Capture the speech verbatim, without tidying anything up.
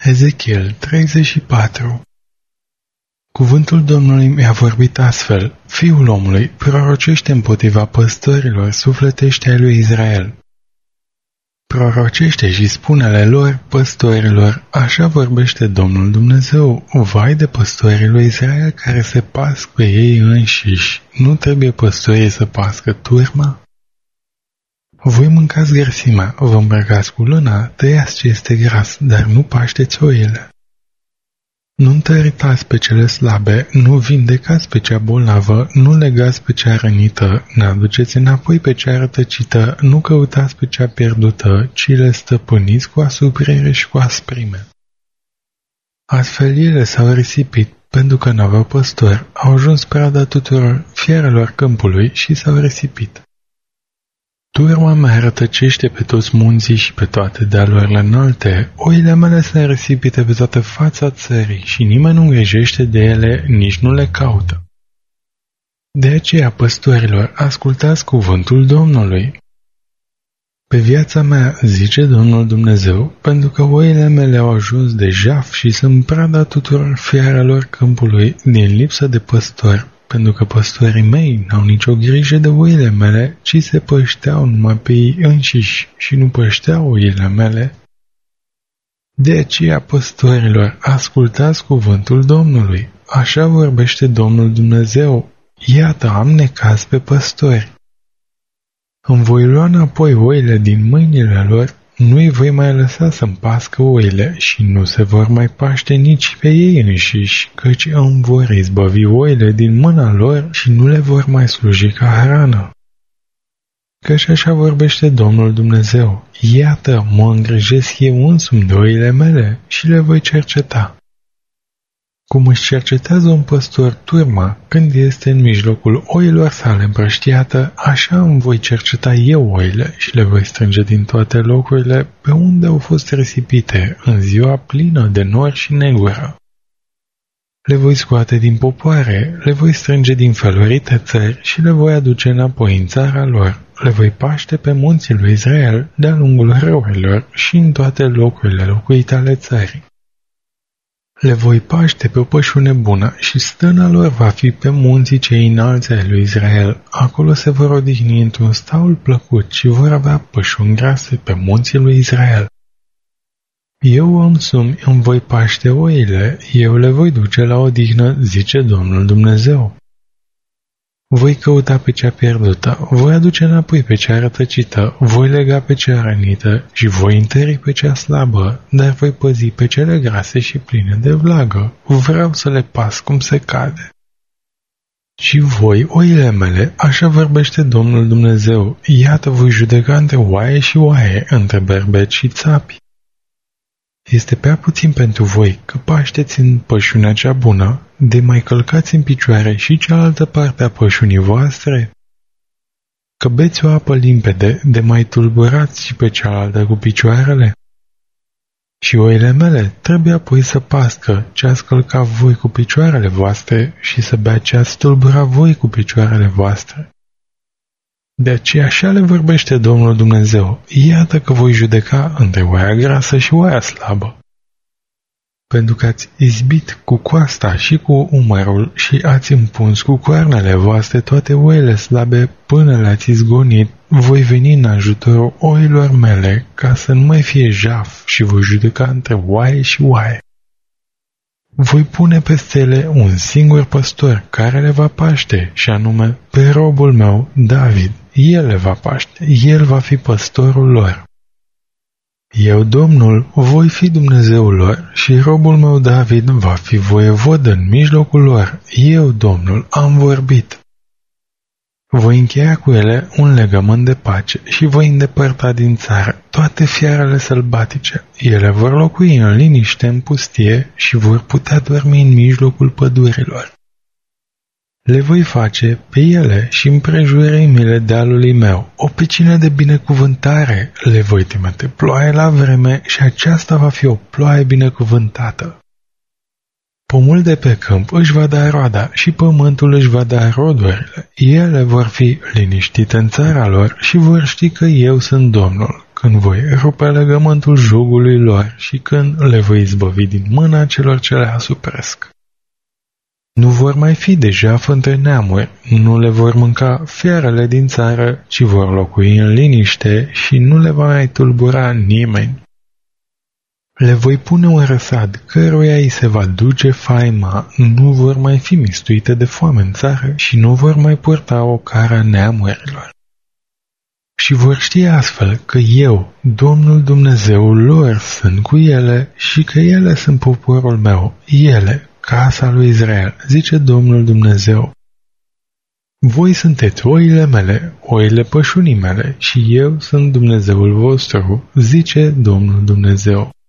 Ezechiel treizeci și patru. Cuvântul Domnului mi-a vorbit astfel: Fiul omului, prorocește împotriva păstorilor sufletești ai lui Israel. Prorocește și spune-le lor, păstorilor, așa vorbește Domnul Dumnezeu: vai de păstorii lui Israel care se pasc pe ei înșiși, nu trebuie păstorii să pască turma? Voi mâncați grăsimea, vă îmbrăcați cu luna, tăiați ce este gras, dar nu pașteți oile. Nu întăritați pe cele slabe, nu vindecați pe cea bolnavă, nu legați pe cea rănită, n-aduceți înapoi pe cea rătăcită, nu căutați pe cea pierdută, ci le stăpâniți cu asuprire și cu asprime. Astfel ele s-au risipit, pentru că n-aveau păstori, au ajuns prada tuturor fierelor câmpului și s-au risipit. Turma mea rătăcește pe toți munții și pe toate dealurile înalte, oile mele sunt risipite pe toată fața țării și nimeni nu îngrijește de ele, nici nu le caută. De aceea, păstorilor, ascultați cuvântul Domnului. Pe viața mea, zice Domnul Dumnezeu, pentru că oile mele au ajuns de jaf și sunt prada tuturor fiarelor câmpului din lipsă de păstori, pentru că păstorii mei n-au nicio grijă de oile mele, ci se pășteau numai pe ei înșiși și nu pășteau oile mele. De aceea, păstorilor, ascultați cuvântul Domnului. Așa vorbește Domnul Dumnezeu: iată, am necaz pe păstori. Îmi voi lua înapoi oile din mâinile lor, nu-i voi mai lăsa să-mi pască oile și nu se vor mai paște nici pe ei înșiși, căci îmi vor izbăvi oile din mâna lor și nu le vor mai sluji ca hrană. Căci așa vorbește Domnul Dumnezeu: iată, mă îngrijesc eu însumi de oile mele și le voi cerceta. Cum își cercetează un păstor turma când este în mijlocul oilor sale împrăștiată, așa îmi voi cerceta eu oile și le voi strânge din toate locurile pe unde au fost risipite în ziua plină de nori și negură. Le voi scoate din popoare, le voi strânge din felurite țări și le voi aduce înapoi în țara lor. Le voi paște pe munții lui Israel de-a lungul râurilor și în toate locurile locuite ale țării. Le voi paște pe o pășune bună și stâna lor va fi pe munții cei înalți ai lui Israel. Acolo se vor odihni într-un staul plăcut și vor avea pășuni grase pe munții lui Israel. Eu însumi îmi voi paște oile, eu le voi duce la odihnă, zice Domnul Dumnezeu. Voi căuta pe cea pierdută, voi aduce înapoi pe cea rătăcită, voi lega pe cea rănită și voi întări pe cea slabă, dar voi păzi pe cele grase și pline de vlagă. Vreau să le pas cum se cade. Și voi, oile mele, așa vorbește Domnul Dumnezeu: iată, voi judeca între oaie și oaie, între berbeci și țapi. Este prea puțin pentru voi că pașteți în pășunea cea bună, de mai călcați în picioare și cealaltă parte a pășunii voastre? Că beți o apă limpede, de mai tulburați și pe cealaltă cu picioarele? Și oile mele trebuie apoi să pască ce ați călcat voi cu picioarele voastre și să bea ce ați tulburat voi cu picioarele voastre. De aceea așa le vorbește Domnul Dumnezeu: iată că voi judeca între oaia grasă și oaia slabă. Pentru că ați izbit cu coasta și cu umărul și ați împuns cu coarnele voastre toate oile slabe până le-ați izgonit, voi veni în ajutorul oilor mele ca să nu mai fie jaf și voi judeca între oaie și oaie. Voi pune peste ele un singur păstor care le va paște, și anume pe robul meu, David. El le va paște, el va fi păstorul lor. Eu, Domnul, voi fi Dumnezeul lor și robul meu David va fi voievod în mijlocul lor. Eu, Domnul, am vorbit. Voi încheia cu ele un legământ de pace și voi îndepărta din țară toate fiarele sălbatice. Ele vor locui în liniște în pustie și vor putea dormi în mijlocul pădurilor. Le voi face pe ele și împrejurimile dealului meu o picină de binecuvântare. Le voi trimite ploaie la vreme și aceasta va fi o ploaie binecuvântată. Pomul de pe câmp își va da roada și pământul își va da rodurile. Ele vor fi liniștite în țara lor și vor ști că eu sunt Domnul, că când voi rupe legământul jugului lor și când le voi izbăvi din mâna celor ce le asupresc. Nu vor mai fi de jeafă între neamuri, nu le vor mânca fiarele din țară, ci vor locui în liniște și nu le va mai tulbura nimeni. Le voi pune un răsad căruia îi se va duce faima, nu vor mai fi mistuite de foame în țară și nu vor mai purta o cara neamurilor. Și vor ști astfel că eu, Domnul Dumnezeul lor, sunt cu ele și că ele sunt poporul meu, ele, casa lui Israel, zice Domnul Dumnezeu. Voi sunteți oile mele, oile pășunii mele și eu sunt Dumnezeul vostru, zice Domnul Dumnezeu.